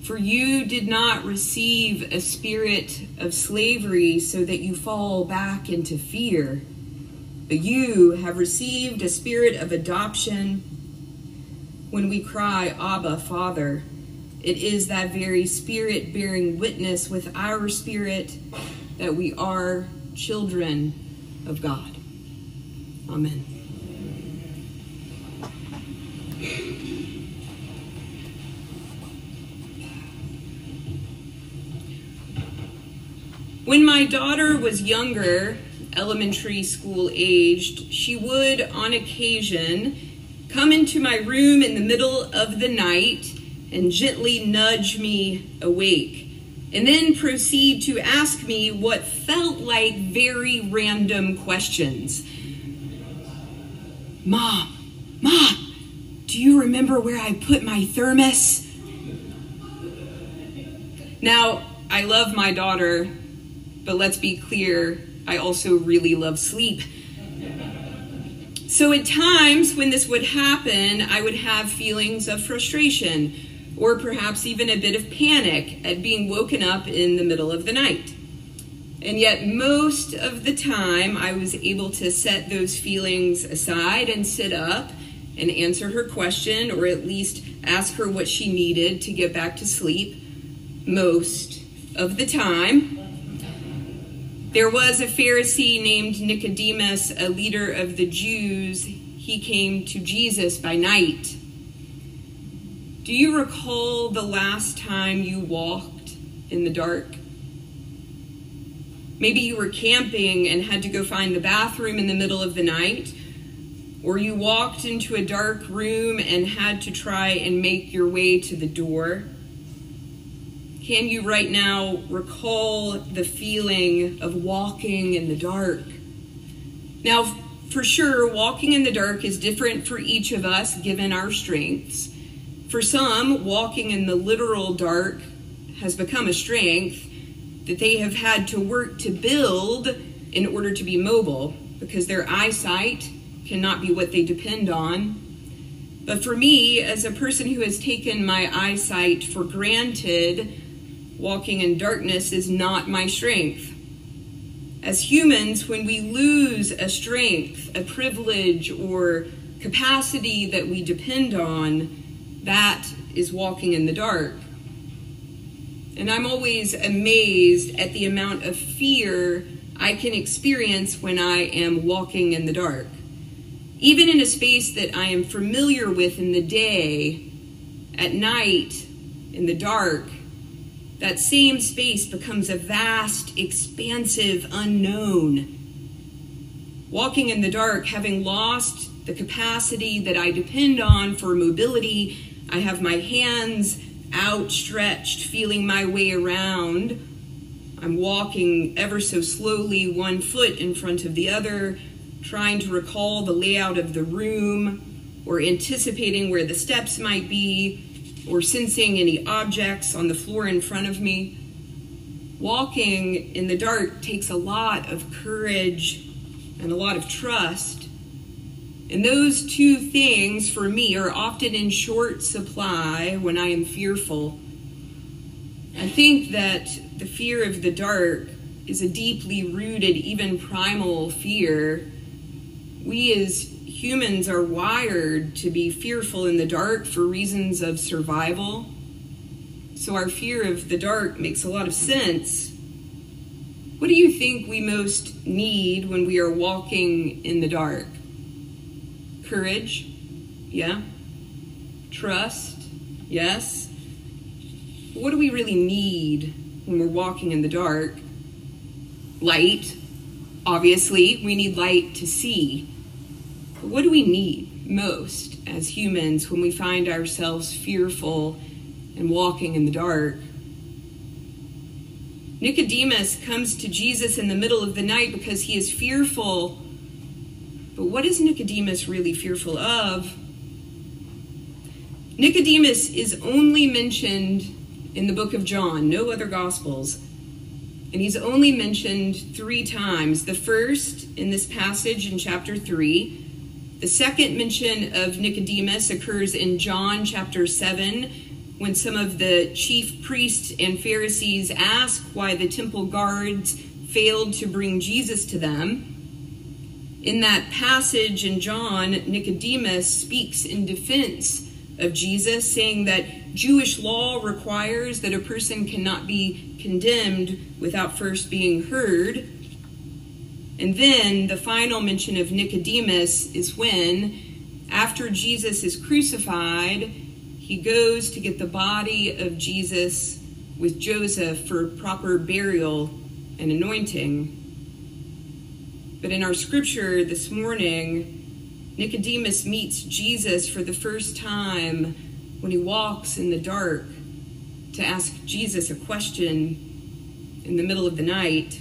For you did not receive a spirit of slavery so that you fall back into fear, but you have received a spirit of adoption when we cry, Abba, Father. It is that very spirit bearing witness with our spirit that we are children of God. Amen. When my daughter was younger, elementary school aged, she would, on occasion, come into my room in the middle of the night and gently nudge me awake, and then proceed to ask me what felt like very random questions. Mom, do you remember where I put my thermos? Now, I love my daughter, but let's be clear, I also really love sleep. So at times when this would happen, I would have feelings of frustration, or perhaps even a bit of panic at being woken up in the middle of the night. And yet most of the time, I was able to set those feelings aside and sit up and answer her question, or at least ask her what she needed to get back to sleep most of the time. There was a Pharisee named Nicodemus, a leader of the Jews. He came to Jesus by night. Do you recall the last time you walked in the dark? Maybe you were camping and had to go find the bathroom in the middle of the night, or you walked into a dark room and had to try and make your way to the door. Can you right now recall the feeling of walking in the dark? Now, for sure, walking in the dark is different for each of us, given our strengths. For some, walking in the literal dark has become a strength that they have had to work to build in order to be mobile, because their eyesight cannot be what they depend on. But for me, as a person who has taken my eyesight for granted, walking in darkness is not my strength. As humans, when we lose a strength, a privilege, or capacity that we depend on, that is walking in the dark. And I'm always amazed at the amount of fear I can experience when I am walking in the dark. Even in a space that I am familiar with in the day, at night, in the dark, that same space becomes a vast, expansive unknown. Walking in the dark, having lost the capacity that I depend on for mobility, I have my hands outstretched, feeling my way around. I'm walking ever so slowly, one foot in front of the other, trying to recall the layout of the room, or anticipating where the steps might be, or sensing any objects on the floor in front of me. Walking in the dark takes a lot of courage and a lot of trust. And those two things, for me, are often in short supply when I am fearful. I think that the fear of the dark is a deeply rooted, even primal fear. We as humans are wired to be fearful in the dark for reasons of survival. So our fear of the dark makes a lot of sense. What do you think we most need when we are walking in the dark? Courage? Yeah. Trust? Yes. What do we really need when we're walking in the dark? Light. Obviously, we need light to see. But what do we need most as humans when we find ourselves fearful and walking in the dark? Nicodemus comes to Jesus in the middle of the night because he is fearful. But what is Nicodemus really fearful of? Nicodemus is only mentioned in the book of John, no other Gospels. And he's only mentioned 3 times. The first in this passage in chapter 3. The second mention of Nicodemus occurs in John chapter 7, when some of the chief priests and Pharisees ask why the temple guards failed to bring Jesus to them. In that passage in John, Nicodemus speaks in defense of Jesus, saying that Jewish law requires that a person cannot be condemned without first being heard. And then the final mention of Nicodemus is when, after Jesus is crucified, he goes to get the body of Jesus with Joseph for proper burial and anointing. But in our scripture this morning, Nicodemus meets Jesus for the first time when he walks in the dark to ask Jesus a question in the middle of the night.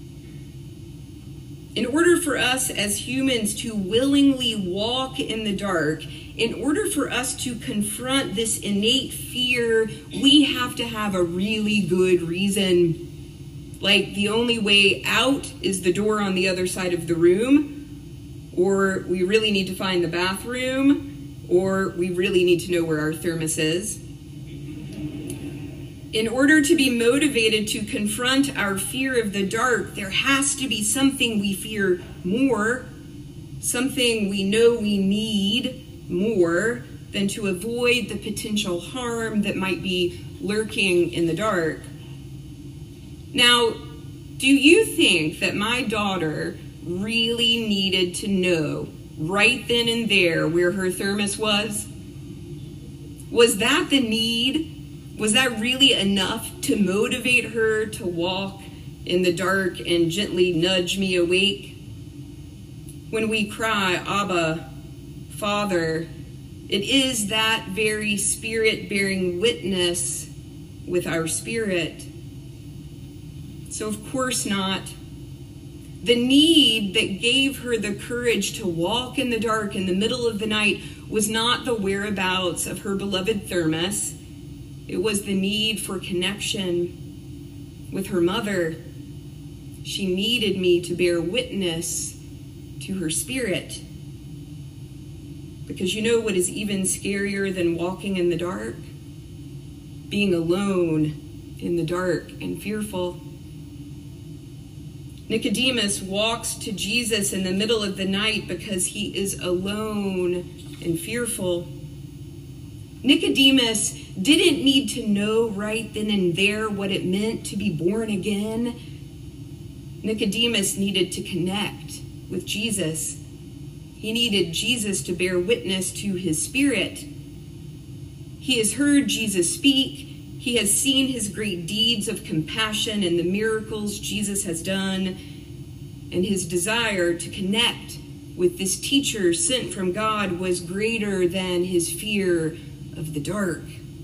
In order for us as humans to willingly walk in the dark, in order for us to confront this innate fear, we have to have a really good reason. Like the only way out is the door on the other side of the room, or we really need to find the bathroom, or we really need to know where our thermos is. In order to be motivated to confront our fear of the dark, there has to be something we fear more, something we know we need more than to avoid the potential harm that might be lurking in the dark. Now, do you think that my daughter really needed to know right then and there where her thermos was? Was that the need? Was that really enough to motivate her to walk in the dark and gently nudge me awake? When we cry, Abba, Father, it is that very Spirit bearing witness with our spirit. So of course not. The need that gave her the courage to walk in the dark in the middle of the night was not the whereabouts of her beloved thermos. It was the need for connection with her mother. She needed me to bear witness to her spirit. Because you know what is even scarier than walking in the dark? Being alone in the dark and fearful. Nicodemus walks to Jesus in the middle of the night because he is alone and fearful. Nicodemus didn't need to know right then and there what it meant to be born again. Nicodemus needed to connect with Jesus. He needed Jesus to bear witness to his spirit. He has heard Jesus speak. He has seen his great deeds of compassion and the miracles Jesus has done, and his desire to connect with this teacher sent from God was greater than his fear of the dark.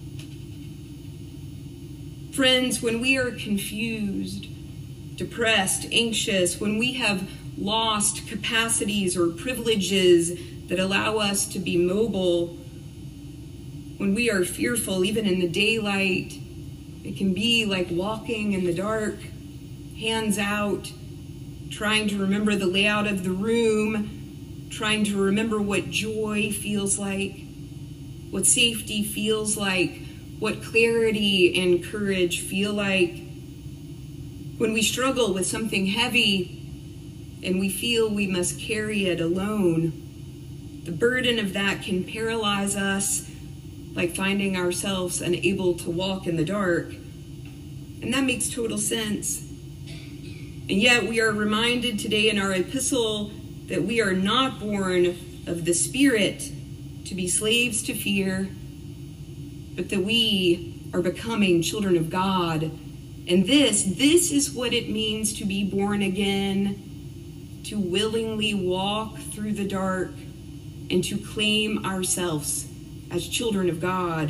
Friends, when we are confused, depressed, anxious, when we have lost capacities or privileges that allow us to be mobile, when we are fearful, even in the daylight, it can be like walking in the dark, hands out, trying to remember the layout of the room, trying to remember what joy feels like, what safety feels like, what clarity and courage feel like. When we struggle with something heavy and we feel we must carry it alone, the burden of that can paralyze us, like finding ourselves unable to walk in the dark. And that makes total sense. And yet we are reminded today in our epistle that we are not born of the Spirit to be slaves to fear, but that we are becoming children of God. And this is what it means to be born again, to willingly walk through the dark and to claim ourselves as children of God.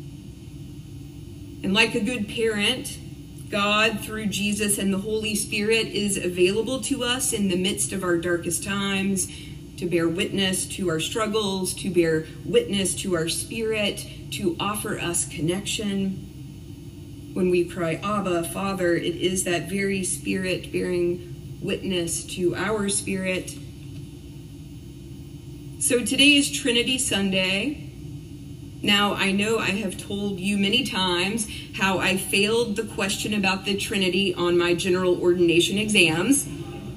And like a good parent, God, through Jesus and the Holy Spirit, is available to us in the midst of our darkest times to bear witness to our struggles, to bear witness to our spirit, to offer us connection. When we cry, Abba, Father, it is that very Spirit bearing witness to our spirit. So today is Trinity Sunday. Now, I know I have told you many times how I failed the question about the Trinity on my general ordination exams.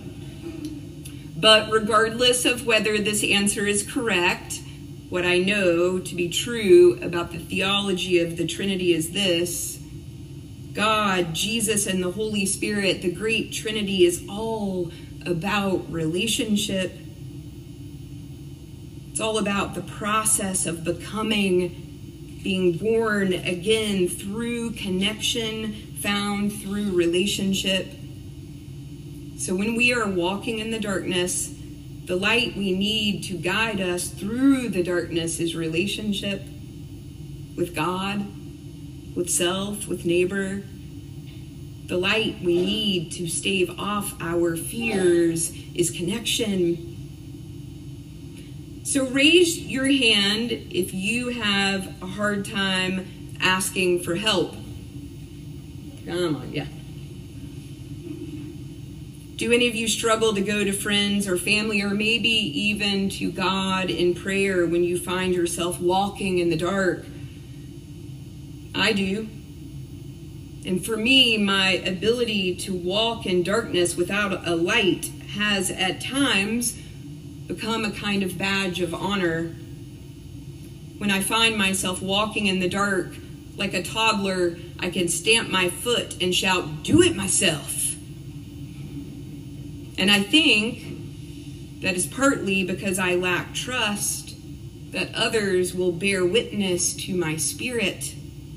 But regardless of whether this answer is correct, what I know to be true about the theology of the Trinity is this: God, Jesus, and the Holy Spirit, the great Trinity, is all about relationship. It's all about the process of becoming, being born again through connection found through relationship. So when we are walking in the darkness, the light we need to guide us through the darkness is relationship with God, with self, with neighbor. The light we need to stave off our fears is connection. So raise your hand if you have a hard time asking for help. Come on, yeah. Do any of you struggle to go to friends or family or maybe even to God in prayer when you find yourself walking in the dark? I do. And for me, my ability to walk in darkness without a light has at times become a kind of badge of honor. When I find myself walking in the dark, like a toddler, I can stamp my foot and shout, "Do it myself." And I think that is partly because I lack trust that others will bear witness to my spirit.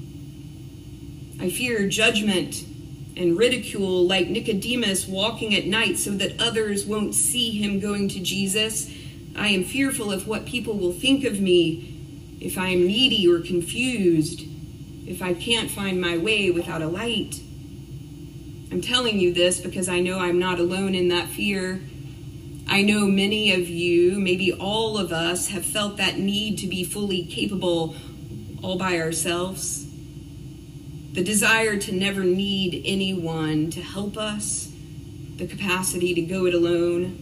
I fear judgment and ridicule like Nicodemus walking at night so that others won't see him going to Jesus. I am fearful of what people will think of me if I am needy or confused, if I can't find my way without a light. I'm telling you this because I know I'm not alone in that fear. I know many of you, maybe all of us, have felt that need to be fully capable all by ourselves. The desire to never need anyone to help us, the capacity to go it alone.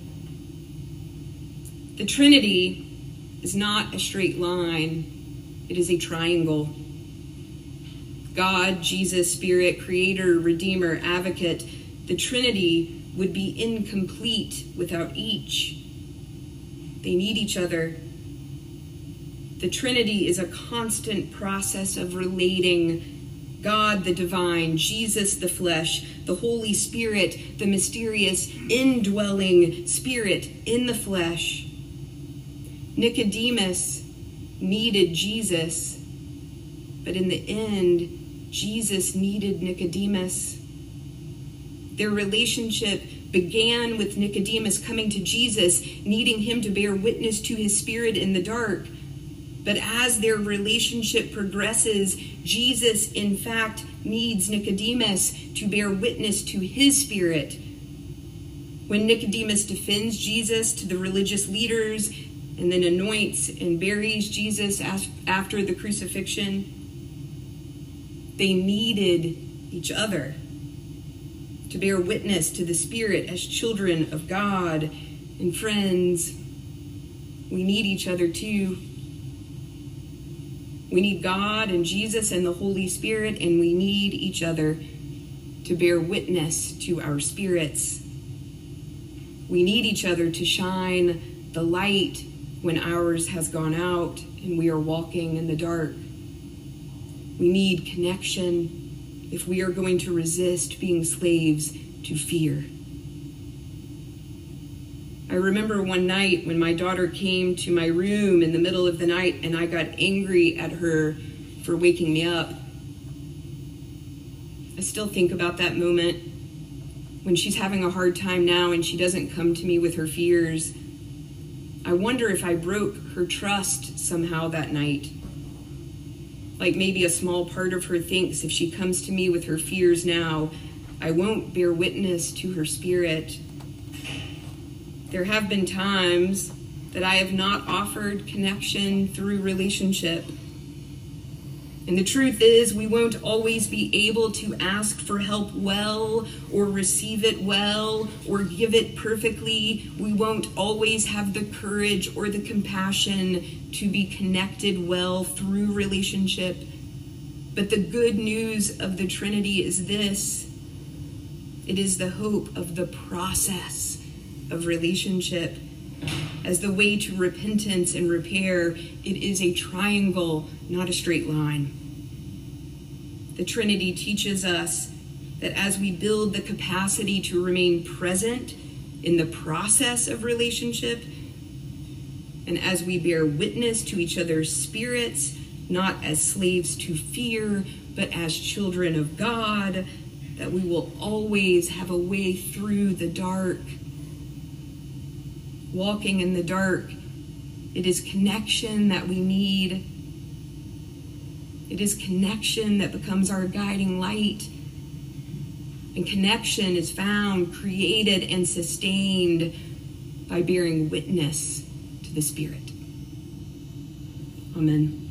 The Trinity is not a straight line. It is a triangle. God, Jesus, Spirit, Creator, Redeemer, Advocate. The Trinity would be incomplete without each. They need each other. The Trinity is a constant process of relating. God, the divine, Jesus, the flesh, the Holy Spirit, the mysterious indwelling Spirit in the flesh. Nicodemus needed Jesus, but in the end, Jesus needed Nicodemus. Their relationship began with Nicodemus coming to Jesus, needing him to bear witness to his spirit in the dark. But as their relationship progresses, Jesus, in fact, needs Nicodemus to bear witness to his spirit. When Nicodemus defends Jesus to the religious leaders and then anoints and buries Jesus after the crucifixion, they needed each other to bear witness to the Spirit as children of God and friends. We need each other too. We need God and Jesus and the Holy Spirit, and we need each other to bear witness to our spirits. We need each other to shine the light when ours has gone out and we are walking in the dark. We need connection if we are going to resist being slaves to fear. I remember one night when my daughter came to my room in the middle of the night and I got angry at her for waking me up. I still think about that moment when she's having a hard time now and she doesn't come to me with her fears. I wonder if I broke her trust somehow that night. Like maybe a small part of her thinks if she comes to me with her fears now, I won't bear witness to her spirit. There have been times that I have not offered connection through relationship. And the truth is, we won't always be able to ask for help well, or receive it well, or give it perfectly. We won't always have the courage or the compassion to be connected well through relationship. But the good news of the Trinity is this: it is the hope of the process of relationship. As the way to repentance and repair, it is a triangle, not a straight line. The Trinity teaches us that as we build the capacity to remain present in the process of relationship, and as we bear witness to each other's spirits, not as slaves to fear, but as children of God, that we will always have a way through the dark. Walking in the dark, it is connection that we need. It is connection that becomes our guiding light. And connection is found, created, and sustained by bearing witness to the Spirit. Amen.